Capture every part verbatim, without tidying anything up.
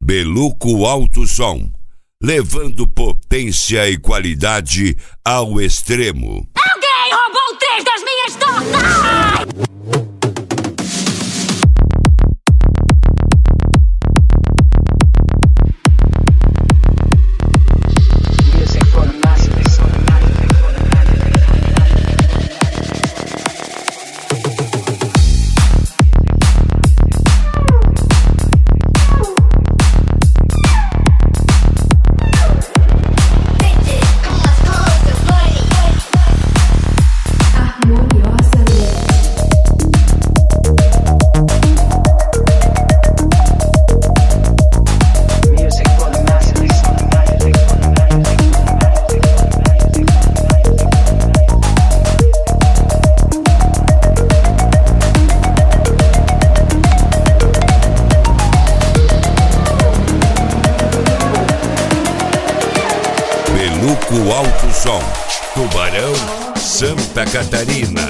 Beluco Alto Som, levando potência e qualidade ao extremo. Alguém roubou três das minhas tortas! Beluco Alto Som, Tubarão, Santa Catarina.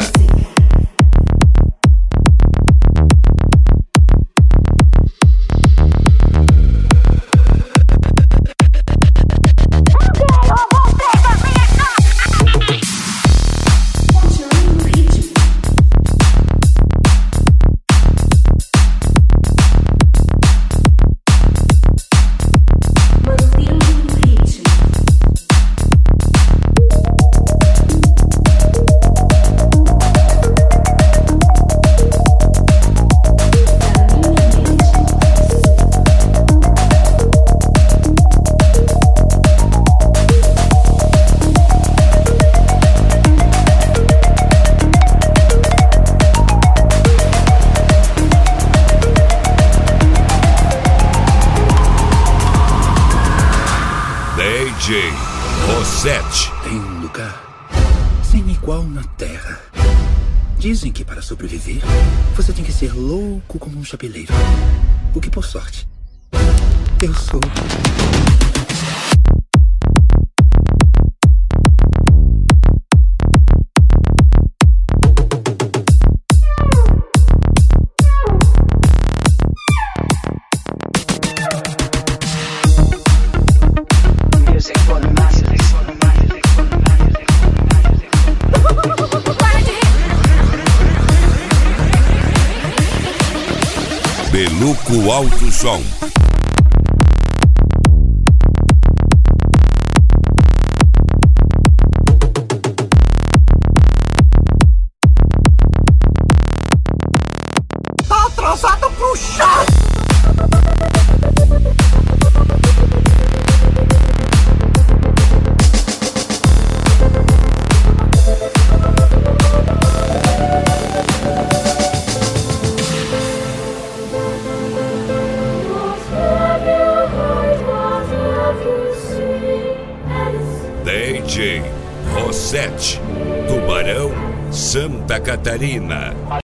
D J Rosete. Tem um lugar sem igual na Terra. Dizem que para sobreviver, você tem que ser louco como um chapeleiro. O que, por sorte, eu sou. Beluco Alto Som. Tá atrasado pro chá! D J Rosete, Tubarão, Santa Catarina.